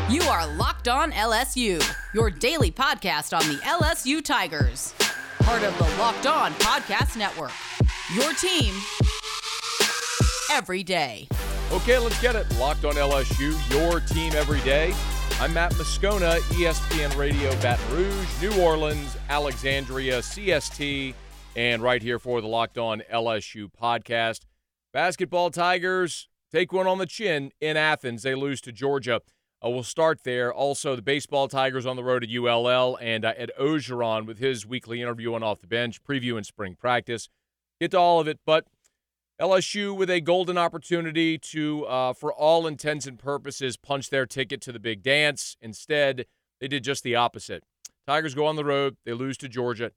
You are Locked On LSU, your daily podcast on the LSU Tigers. Part of the Locked On Podcast Network, your team every day. Okay, let's get it. Locked On LSU, your team every day. I'm Matt Moscona, ESPN Radio, Baton Rouge, New Orleans, Alexandria, CST, and right here for the Locked On LSU podcast. Basketball Tigers take one on the chin in Athens. They lose to Georgia. We'll start there. Also, the baseball Tigers on the road at ULL and Ed Ogeron with his weekly interview on Off the Bench, preview and spring practice. Get to all of it, but LSU with a golden opportunity to, for all intents and purposes, punch their ticket to the big dance. Instead, they did just the opposite. Tigers go on the road. They lose to Georgia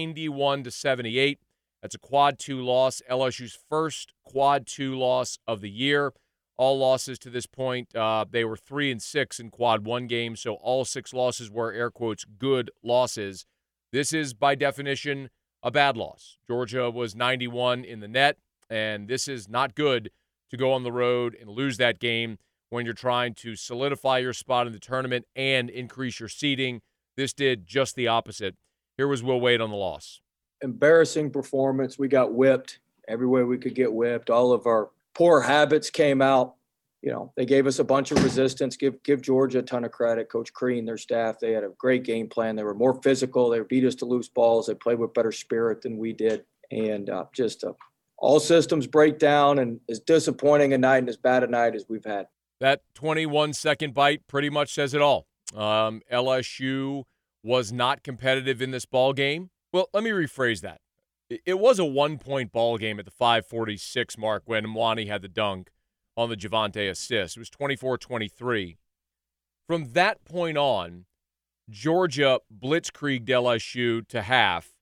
91-78. That's a quad 2 loss, LSU's first quad 2 loss of the year. All losses to this point, they were 3-6 in quad 1 games, so all 6 losses were, air quotes, good losses. This is, by definition, a bad loss. Georgia was 91 in the net, and this is not good to go on the road and lose that game when you're trying to solidify your spot in the tournament and increase your seeding. This did just the opposite. Here was Will Wade on the loss. Embarrassing performance. We got whipped every way we could get whipped. All of our poor habits came out. You know, they gave us a bunch of resistance. Give Georgia a ton of credit. Coach Crean, their staff, they had a great game plan. They were more physical. They beat us to loose balls. They played with better spirit than we did. And all systems break down, and as disappointing a night and as bad a night as we've had. That 21-second bite pretty much says it all. LSU was not competitive in this ball game. Well, let me rephrase that. It was a one-point ball game at the 5:46 mark when Mwani had the dunk on the Javonte assist. It was 24-23. From that point on, Georgia blitzkrieged LSU to half,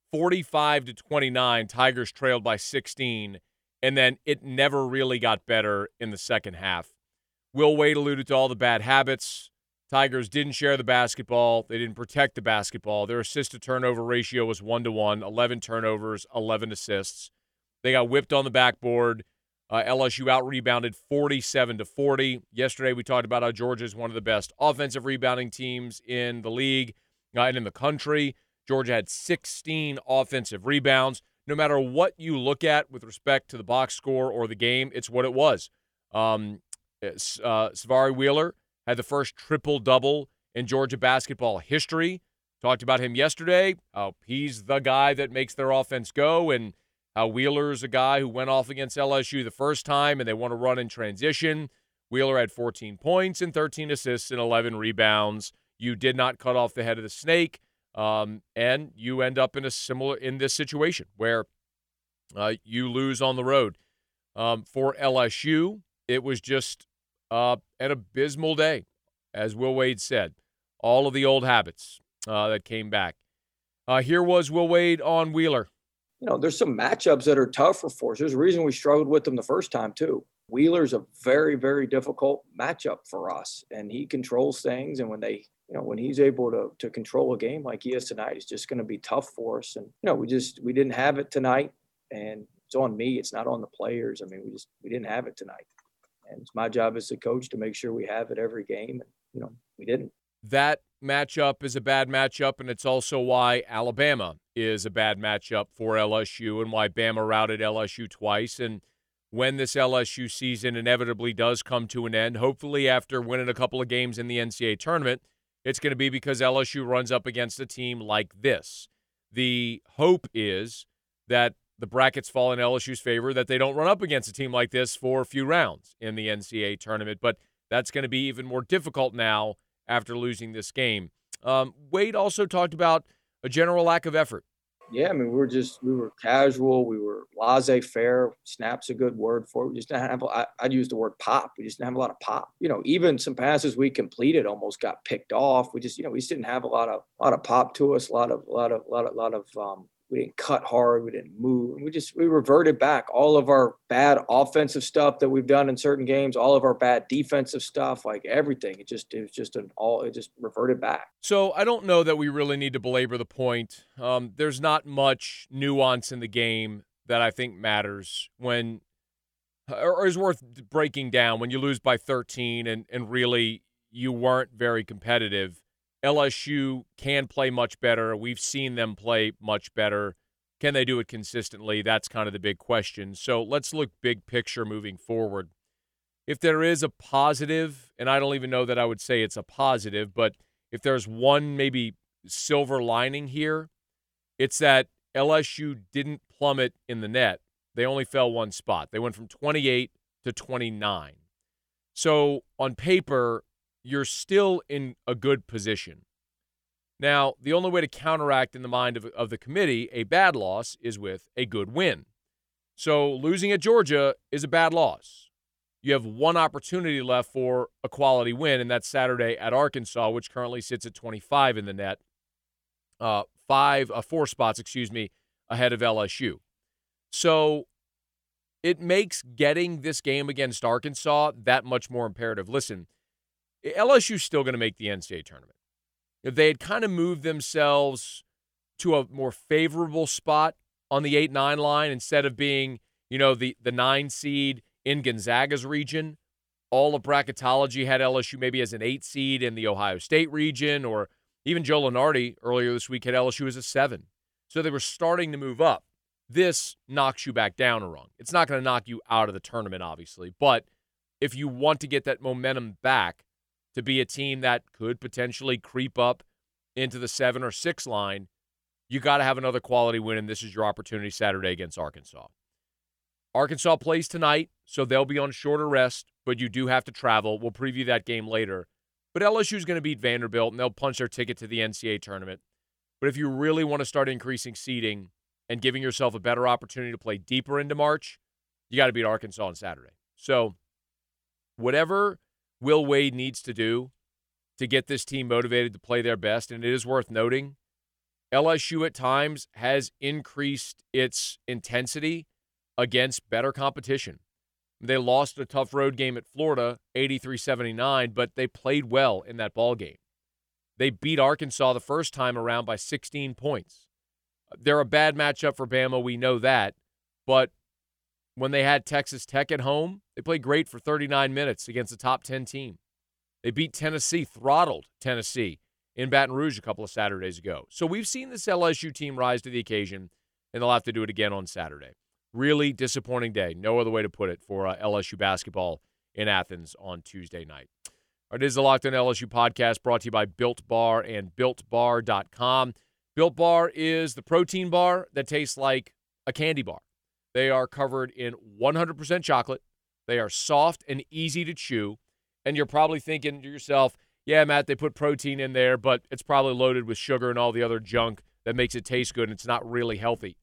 45-29. Tigers trailed by 16, and then it never really got better in the second half. Will Wade alluded to all the bad habits. Tigers didn't share the basketball. They didn't protect the basketball. Their assist-to-turnover ratio was 1-1, 11 turnovers, 11 assists. They got whipped on the backboard. LSU out-rebounded 47-40. Yesterday we talked about how Georgia is one of the best offensive rebounding teams in the league and in the country. Georgia had 16 offensive rebounds. No matter what you look at with respect to the box score or the game, it's what it was. Savari Wheeler had the first triple-double in Georgia basketball history. Talked about him yesterday. He's the guy that makes their offense go, and how Wheeler's a guy who went off against LSU the first time, and they want to run in transition. Wheeler had 14 points and 13 assists and 11 rebounds. You did not cut off the head of the snake, and you end up in this situation where you lose on the road. For LSU, it was just an abysmal day, as Will Wade said. All of the old habits that came back. Here was Will Wade on Wheeler. You know, there's some matchups that are tougher for us. There's a reason we struggled with them the first time, too. Wheeler's a very, very difficult matchup for us, and he controls things. And when he's able to control a game like he is tonight, it's just going to be tough for us. And, we didn't have it tonight, and it's on me. It's not on the players. I mean, we didn't have it tonight. And it's my job as a coach to make sure we have it every game. And, we didn't. That matchup is a bad matchup, and it's also why Alabama is a bad matchup for LSU and why Bama routed LSU twice. And when this LSU season inevitably does come to an end, hopefully after winning a couple of games in the NCAA tournament, it's going to be because LSU runs up against a team like this. The hope is that the brackets fall in LSU's favor, that they don't run up against a team like this for a few rounds in the NCAA tournament. But that's going to be even more difficult now after losing this game. Wade also talked about a general lack of effort. Yeah, I mean, we were casual. We were laissez-faire. Snap's a good word for it. We just didn't have, I'd use the word pop. We just didn't have a lot of pop. Even some passes we completed almost got picked off. We just didn't have a lot of pop to us. A lot of we didn't cut hard. We didn't move. We reverted back. All of our bad offensive stuff that we've done in certain games, all of our bad defensive stuff, like everything. It just reverted back. So I don't know that we really need to belabor the point. There's not much nuance in the game that I think matters or is worth breaking down when you lose by 13 and really you weren't very competitive. LSU can play much better. We've seen them play much better. Can they do it consistently? That's kind of the big question. So let's look big picture moving forward. If there is a positive, and I don't even know that I would say it's a positive, but if there's one maybe silver lining here, it's that LSU didn't plummet in the net. They only fell one spot. They went from 28 to 29. So on paper, you're still in a good position. Now, the only way to counteract in the mind of the committee a bad loss is with a good win. So losing at Georgia is a bad loss. You have one opportunity left for a quality win, and that's Saturday at Arkansas, which currently sits at 25 in the net. 4 spots, ahead of LSU. So it makes getting this game against Arkansas that much more imperative. Listen, LSU's still going to make the NCAA tournament. If they had kind of moved themselves to a more favorable spot on the 8-9 line instead of being, the 9 seed in Gonzaga's region, all of bracketology had LSU maybe as an 8 seed in the Ohio State region, or even Joe Lunardi earlier this week had LSU as a 7. So they were starting to move up. This knocks you back down a rung. It's not going to knock you out of the tournament, obviously, but if you want to get that momentum back to be a team that could potentially creep up into the 7 or 6 line, you got to have another quality win, and this is your opportunity Saturday against Arkansas. Arkansas plays tonight, so they'll be on shorter rest, but you do have to travel. We'll preview that game later. But LSU is going to beat Vanderbilt, and they'll punch their ticket to the NCAA tournament. But if you really want to start increasing seeding and giving yourself a better opportunity to play deeper into March, you got to beat Arkansas on Saturday. So whatever Will Wade needs to do to get this team motivated to play their best, and it is worth noting, LSU at times has increased its intensity against better competition. They lost a tough road game at Florida, 83-79, but they played well in that ball game. They beat Arkansas the first time around by 16 points. They're a bad matchup for Bama, we know that, but when they had Texas Tech at home, they played great for 39 minutes against a top 10 team. They beat Tennessee, throttled Tennessee in Baton Rouge a couple of Saturdays ago. So we've seen this LSU team rise to the occasion, and they'll have to do it again on Saturday. Really disappointing day, no other way to put it, for LSU basketball in Athens on Tuesday night. All right, it is the Locked On LSU podcast brought to you by Built Bar and BuiltBar.com. Built Bar is the protein bar that tastes like a candy bar. They are covered in 100% chocolate. They are soft and easy to chew. And you're probably thinking to yourself, yeah, Matt, they put protein in there, but it's probably loaded with sugar and all the other junk that makes it taste good, and it's not really healthy.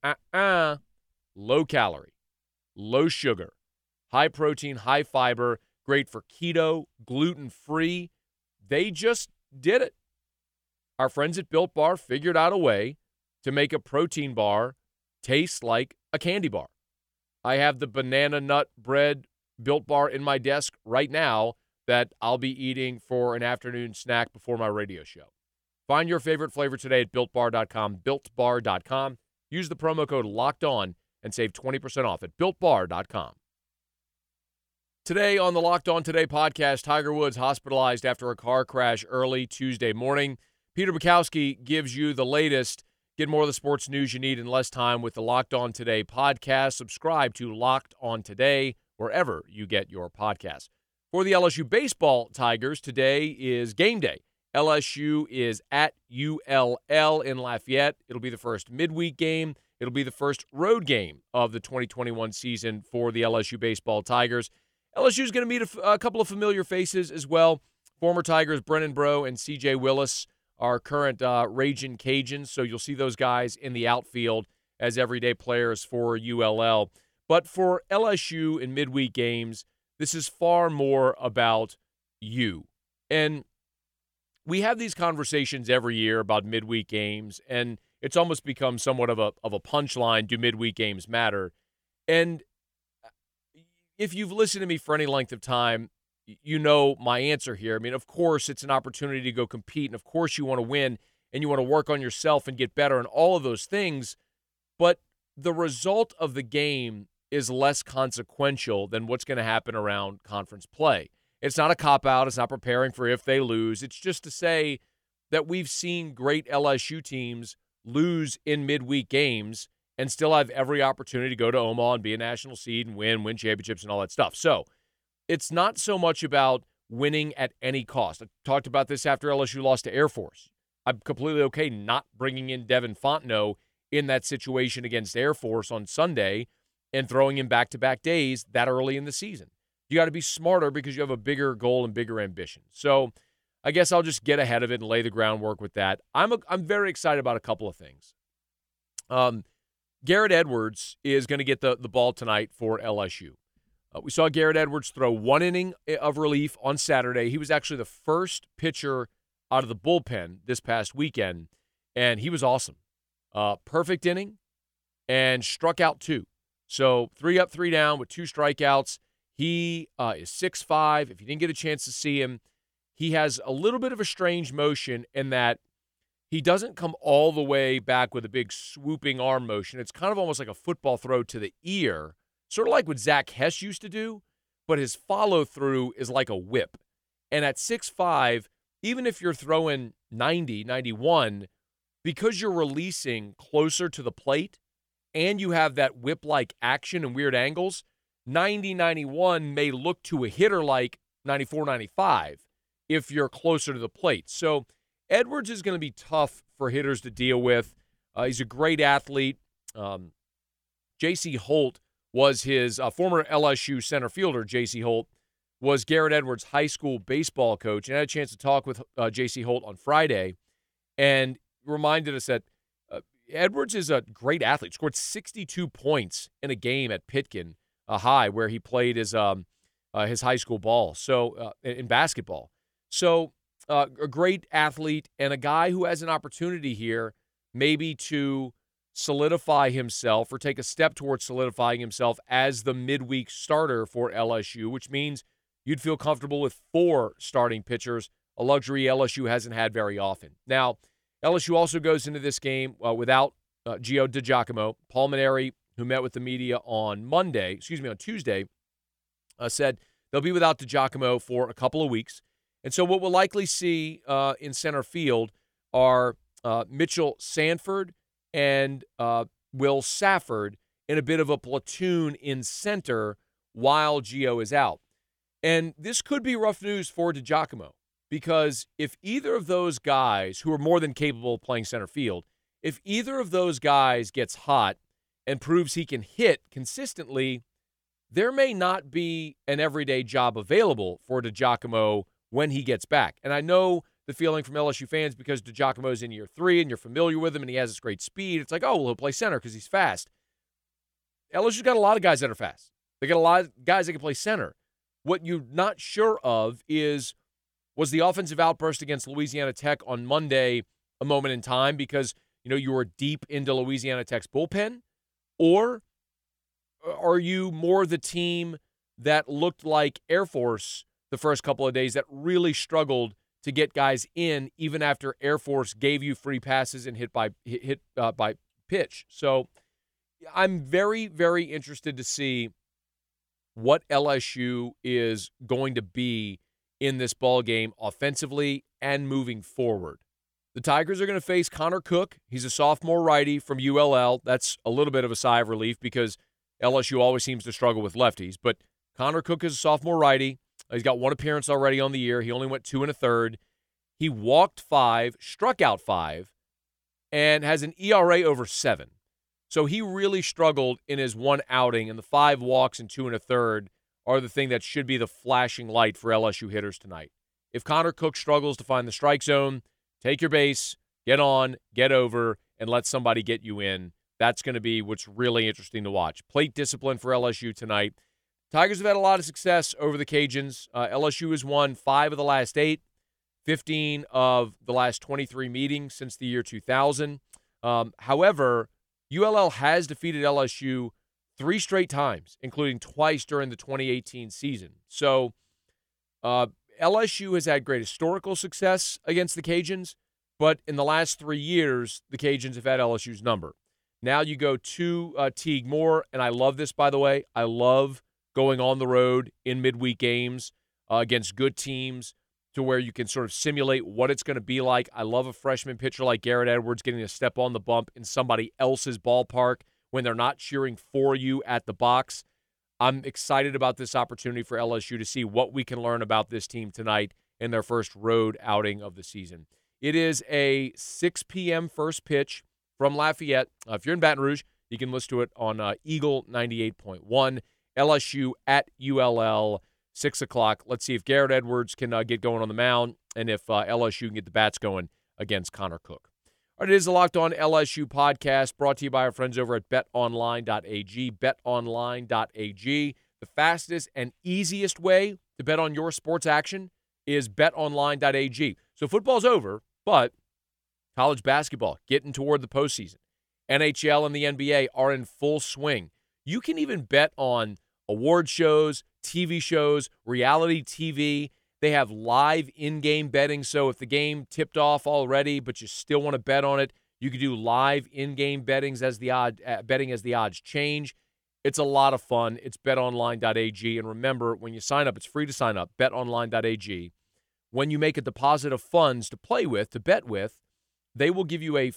Low calorie, low sugar, high protein, high fiber, great for keto, gluten-free. They just did it. Our friends at Built Bar figured out a way to make a protein bar taste like a candy bar. I have the banana nut bread Built Bar in my desk right now that I'll be eating for an afternoon snack before my radio show. Find your favorite flavor today at BuiltBar.com, BuiltBar.com. Use the promo code LOCKEDON and save 20% off at BuiltBar.com. Today on the Locked On Today podcast, Tiger Woods hospitalized after a car crash early Tuesday morning. Peter Bukowski gives you the latest. Get more of the sports news you need in less time with the Locked On Today podcast. Subscribe to Locked On Today wherever you get your podcasts. For the LSU baseball Tigers, today is game day. LSU is at ULL in Lafayette. It'll be the first midweek game. It'll be the first road game of the 2021 season for the LSU baseball Tigers. LSU is going to meet a couple of familiar faces as well. Former Tigers Brennan Breaux and C.J. Willis are current Ragin' Cajuns, so you'll see those guys in the outfield as everyday players for ULL. But for LSU in midweek games, this is far more about you. And we have these conversations every year about midweek games, and it's almost become somewhat of a punchline. Do midweek games matter? And if you've listened to me for any length of time, you know my answer here. I mean, of course, it's an opportunity to go compete, and of course you want to win, and you want to work on yourself and get better and all of those things. But the result of the game is less consequential than what's going to happen around conference play. It's not a cop-out. It's not preparing for if they lose. It's just to say that we've seen great LSU teams lose in midweek games and still have every opportunity to go to Omaha and be a national seed and win championships and all that stuff. So it's not so much about winning at any cost. I talked about this after LSU lost to Air Force. I'm completely okay not bringing in Devin Fontenot in that situation against Air Force on Sunday and throwing him back-to-back days that early in the season. You got to be smarter because you have a bigger goal and bigger ambition. So I guess I'll just get ahead of it and lay the groundwork with that. I'm very excited about a couple of things. Garrett Edwards is going to get the ball tonight for LSU. We saw Garrett Edwards throw one inning of relief on Saturday. He was actually the first pitcher out of the bullpen this past weekend, and he was awesome. Perfect inning and struck out 2. So 3 up, 3 down with 2 strikeouts. He is 6'5". If you didn't get a chance to see him, he has a little bit of a strange motion in that he doesn't come all the way back with a big swooping arm motion. It's kind of almost like a football throw to the ear, sort of like what Zach Hess used to do, but his follow-through is like a whip. And at 6'5", even if you're throwing 90, 91, because you're releasing closer to the plate and you have that whip-like action and weird angles, 90, 91 may look to a hitter like 94, 95 if you're closer to the plate. So Edwards is going to be tough for hitters to deal with. He's a great athlete. J.C. Holt was his former LSU center fielder. J.C. Holt was Garrett Edwards' high school baseball coach, and I had a chance to talk with J.C. Holt on Friday, and reminded us that Edwards is a great athlete. Scored 62 points in a game at Pitkin High, where he played his high school ball. So in basketball, so a great athlete and a guy who has an opportunity here, maybe to solidify himself or take a step towards solidifying himself as the midweek starter for LSU, which means you'd feel comfortable with 4 starting pitchers, a luxury LSU hasn't had very often. Now, LSU also goes into this game without Gio DiGiacomo. Paul Mainieri, who met with the media on Tuesday, said they'll be without DiGiacomo for a couple of weeks. And so what we'll likely see in center field are Mitchell Sanford and Will Safford in a bit of a platoon in center while Gio is out. And this could be rough news for DiGiacomo, because if either of those guys, who are more than capable of playing center field, if either of those guys gets hot and proves he can hit consistently, there may not be an everyday job available for DiGiacomo when he gets back. And I know the feeling from LSU fans, because DiGiacomo's in year 3 and you're familiar with him and he has this great speed. It's like, oh, well, he'll play center because he's fast. LSU's got a lot of guys that are fast. They got a lot of guys that can play center. What you're not sure of is, was the offensive outburst against Louisiana Tech on Monday a moment in time because, you were deep into Louisiana Tech's bullpen? Or are you more the team that looked like Air Force the first couple of days that really struggled to get guys in even after Air Force gave you free passes and hit by pitch? So I'm very, very interested to see what LSU is going to be in this ball game offensively and moving forward. The Tigers are going to face Connor Cook. He's a sophomore righty from ULL. That's a little bit of a sigh of relief because LSU always seems to struggle with lefties. But Connor Cook is a sophomore righty. He's got 1 appearance already on the year. He only went 2 1/3. He walked 5, struck out 5, and has an ERA over 7. So he really struggled in his 1 outing, and the 5 walks and 2 1/3 are the thing that should be the flashing light for LSU hitters tonight. If Connor Cook struggles to find the strike zone, take your base, get on, get over, and let somebody get you in. That's going to be what's really interesting to watch. Plate discipline for LSU tonight. Tigers have had a lot of success over the Cajuns. LSU has won 5 of the last 8, 15 of the last 23 meetings since the year 2000. However, ULL has defeated LSU 3 straight times, including twice during the 2018 season. So LSU has had great historical success against the Cajuns, but in the last 3 years, the Cajuns have had LSU's number. Now you go to Teague Moore, and I love this, by the way. I love going on the road in midweek games. against good teams to where you can sort of simulate what it's going to be like. I love a freshman pitcher like Garrett Edwards getting a step on the bump in somebody else's ballpark when they're not cheering for you at the box. I'm excited about this opportunity for LSU to see what we can learn about this team tonight in their first road outing of the season. It is a 6 p.m. first pitch from Lafayette. If you're in Baton Rouge, you can listen to it on Eagle 98.1. LSU at ULL, 6 o'clock. Let's see if Garrett Edwards can get going on the mound and if LSU can get the bats going against Connor Cook. All right, it is the Locked On LSU podcast brought to you by our friends over at betonline.ag. Betonline.ag, the fastest and easiest way to bet on your sports action is betonline.ag. So football's over, but college basketball getting toward the postseason. NHL and the NBA are in full swing. You can even bet on award shows, TV shows, reality TV. They have live in-game betting, so if the game tipped off already but you still want to bet on it, you can do live in-game betting as the odds change. It's a lot of fun. It's betonline.ag, and remember, when you sign up, it's free to sign up, betonline.ag. When you make a deposit of funds to play with, to bet with, they will give you a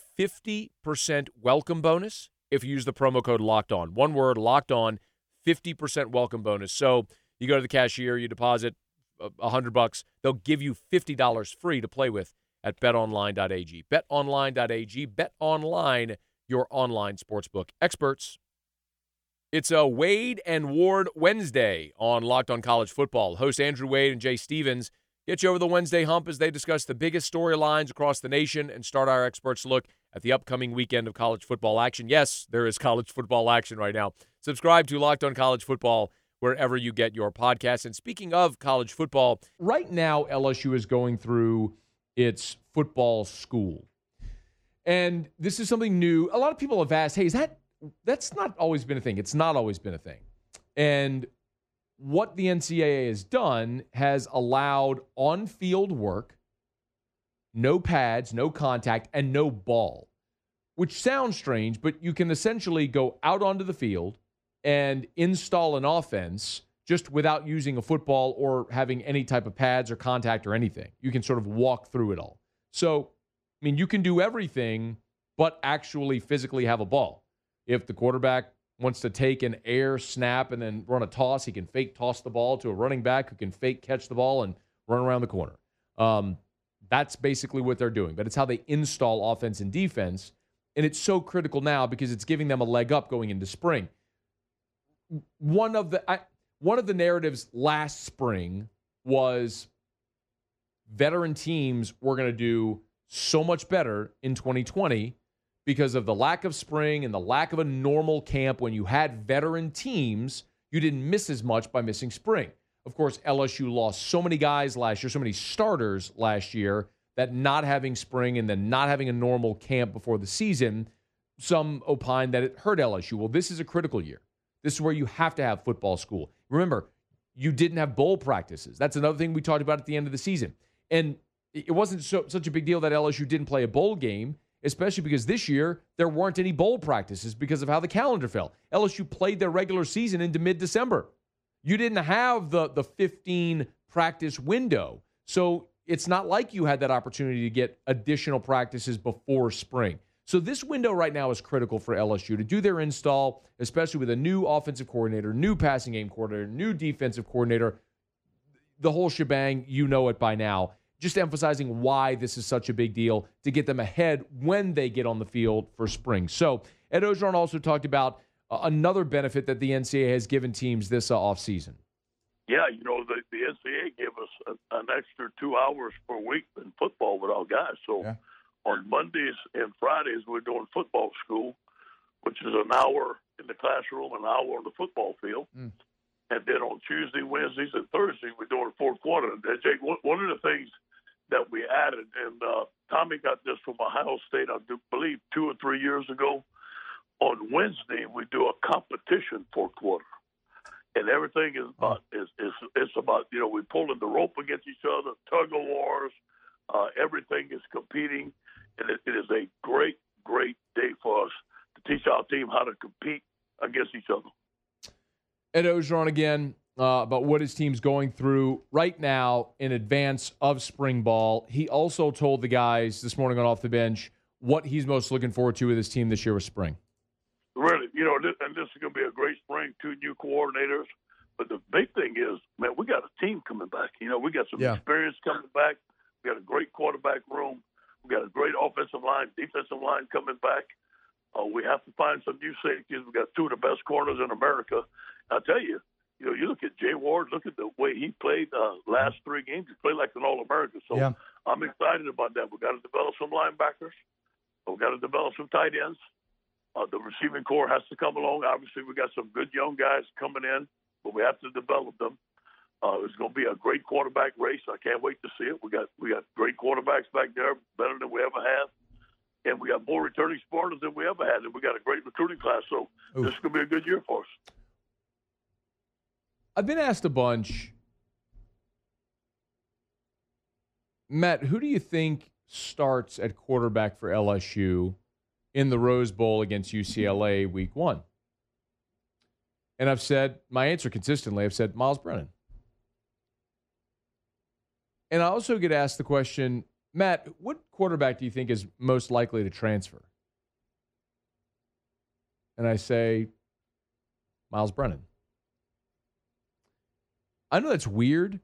50% welcome bonus if you use the promo code Locked On. One word, Locked On, 50% welcome bonus. So you go to the cashier, you deposit $100, they'll give you $50 free to play with at betonline.ag. Betonline.ag, BetOnline, your online sportsbook experts. It's a Wade and Ward Wednesday on Locked On College Football. Host Andrew Wade and Jay Stevens get you over the Wednesday hump as they discuss the biggest storylines across the nation and start our experts' look at the upcoming weekend of college football action. Yes, there is college football action right now. Subscribe to Locked On College Football wherever you get your podcasts. And speaking of college football, right now LSU is going through its football school. And this is something new. A lot of people have asked, hey, that's not always been a thing. It's not always been a thing. And what the NCAA has done has allowed on-field work, no pads, no contact, and no ball, which sounds strange, but you can essentially go out onto the field and install an offense just without using a football or having any type of pads or contact or anything. You can sort of walk through it all. So, I mean, you can do everything but actually physically have a ball. If the quarterback wants to take an air snap and then run a toss, he can fake toss the ball to a running back who can fake catch the ball and run around the corner. That's basically what they're doing. But it's how they install offense and defense. And it's so critical now because it's giving them a leg up going into spring. One of the narratives last spring was veteran teams were going to do so much better in 2020 because of the lack of spring and the lack of a normal camp. When you had veteran teams, you didn't miss as much by missing spring. Of course, LSU lost so many guys last year, so many starters last year, that not having spring and then not having a normal camp before the season, some opine that it hurt LSU. Well, this is a critical year. This is where you have to have football school. Remember, you didn't have bowl practices. That's another thing we talked about at the end of the season. And it wasn't such a big deal that LSU didn't play a bowl game, especially because this year there weren't any bowl practices because of how the calendar fell. LSU played their regular season into mid-December. You didn't have the 15 practice window. So it's not like you had that opportunity to get additional practices before spring. So this window right now is critical for LSU to do their install, especially with a new offensive coordinator, new passing game coordinator, new defensive coordinator, the whole shebang. You know it by now. Just emphasizing why this is such a big deal to get them ahead when they get on the field for spring. So Ed Orgeron also talked about another benefit that the NCAA has given teams this offseason. Yeah, the NCAA gave us an extra 2 hours per week in football with our guys. So yeah. On Mondays and Fridays, we're doing football school, which is an hour in the classroom, an hour on the football field. And then on Tuesday, Wednesdays, and Thursdays, we're doing fourth quarter. And Jake, one of the things that we added, and Tommy got this from Ohio State, I do believe 2 or 3 years ago. On Wednesday, we do a competition fourth quarter. And everything is about it's about we pulling the rope against each other, tug of wars. Everything is competing, and it is a great, great day for us to teach our team how to compete against each other. Ed Orgeron again. about what his team's going through right now in advance of spring ball. He also told the guys this morning on Off the Bench what he's most looking forward to with his team this year with spring. Really, this is going to be a great spring, 2 new coordinators. But the big thing is, man, we got a team coming back. We got some experience coming back. We got a great quarterback room. We got a great offensive line, defensive line coming back. We have to find some new safeties. We got 2 of the best corners in America. I'll tell you, you look at Jay Ward, look at the way he played last 3 games. He played like an All-American. So I'm excited about that. We got to develop some linebackers. We got to develop some tight ends. The receiving core has to come along. Obviously, we got some good young guys coming in, but we have to develop them. It's going to be a great quarterback race. I can't wait to see it. We got great quarterbacks back there, better than we ever have. And we got more returning starters than we ever had. And we got a great recruiting class. So this is going to be a good year for us. I've been asked a bunch, Matt, who do you think starts at quarterback for LSU in the Rose Bowl against UCLA week 1? And I've said, my answer consistently, I've said Myles Brennan. And I also get asked the question, Matt, what quarterback do you think is most likely to transfer? And I say, Myles Brennan. I know that's weird,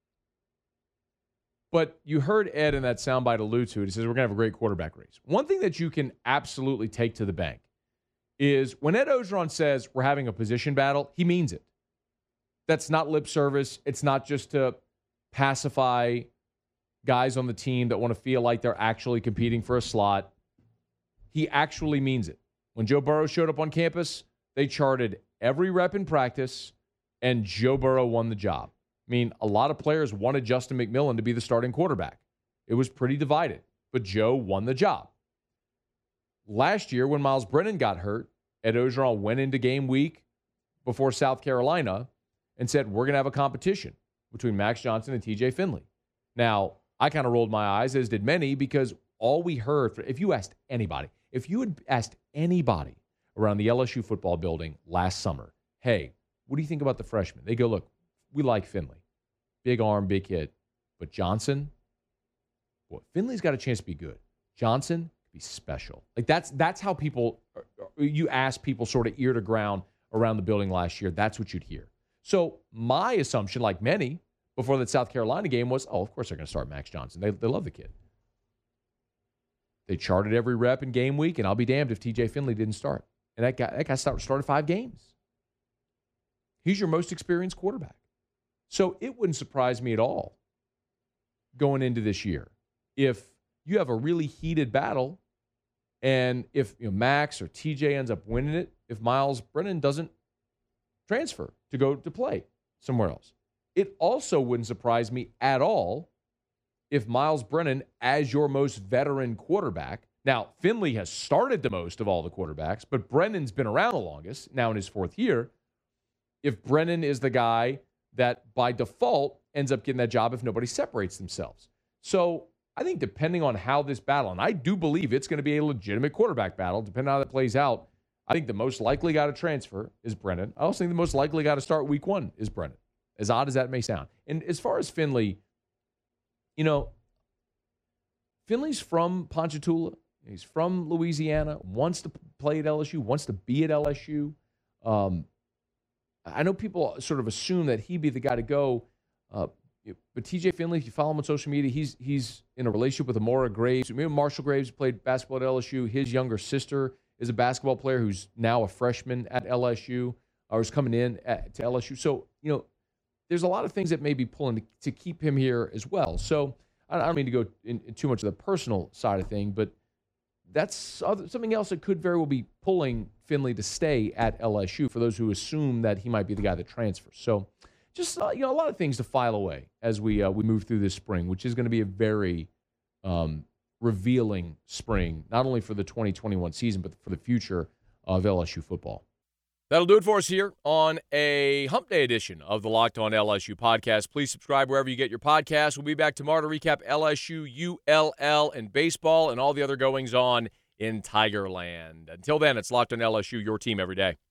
but you heard Ed in that soundbite allude to it. He says, we're going to have a great quarterback race. One thing that you can absolutely take to the bank is when Ed Orgeron says we're having a position battle, he means it. That's not lip service. It's not just to pacify guys on the team that want to feel like they're actually competing for a slot. He actually means it. When Joe Burrow showed up on campus, they charted every rep in practice, and Joe Burrow won the job. I mean, a lot of players wanted Justin McMillan to be the starting quarterback. It was pretty divided, but Joe won the job. Last year, when Myles Brennan got hurt, Ed Orgeron went into game week before South Carolina and said, we're going to have a competition between Max Johnson and TJ Finley. Now, I kind of rolled my eyes, as did many, because all we heard, if you had asked anybody around the LSU football building last summer, hey, what do you think about the freshman? They go, look, we like Finley. Big arm, big hit. But Johnson, boy, Finley's got a chance to be good. Johnson, be special. Like that's how people, you ask people sort of ear to ground around the building last year. That's what you'd hear. So my assumption, like many, before that South Carolina game was, of course they're going to start Max Johnson. They love the kid. They charted every rep in game week, and I'll be damned if TJ Finley didn't start. And that guy started 5 games. He's your most experienced quarterback. So it wouldn't surprise me at all going into this year if you have a really heated battle, and if Max or TJ ends up winning it, if Myles Brennan doesn't transfer to go to play somewhere else. It also wouldn't surprise me at all if Myles Brennan, as your most veteran quarterback, now Finley has started the most of all the quarterbacks, but Brennan's been around the longest, now in his 4th year. If Brennan is the guy that by default ends up getting that job if nobody separates themselves. So I think depending on how this battle, and I do believe it's going to be a legitimate quarterback battle, depending on how that plays out, I think the most likely guy to transfer is Brennan. I also think the most likely guy to start week 1 is Brennan, as odd as that may sound. And as far as Finley, Finley's from Ponchatoula. He's from Louisiana, wants to play at LSU, wants to be at LSU. I know people sort of assume that he'd be the guy to go, but TJ Finley, if you follow him on social media, he's in a relationship with Amora Graves. Maybe Marshall Graves played basketball at LSU. His younger sister is a basketball player who's now a freshman at LSU, or is coming in to LSU. So, there's a lot of things that may be pulling to keep him here as well. So I don't mean to go in too much of the personal side of thing, but that's something else that could very well be pulling Finley to stay at LSU for those who assume that he might be the guy that transfers. So just a lot of things to file away as we move through this spring, which is going to be a very revealing spring, not only for the 2021 season, but for the future of LSU football. That'll do it for us here on a Hump Day edition of the Locked On LSU podcast. Please subscribe wherever you get your podcasts. We'll be back tomorrow to recap LSU, ULL, and baseball and all the other goings-on in Tigerland. Until then, it's Locked On LSU, your team every day.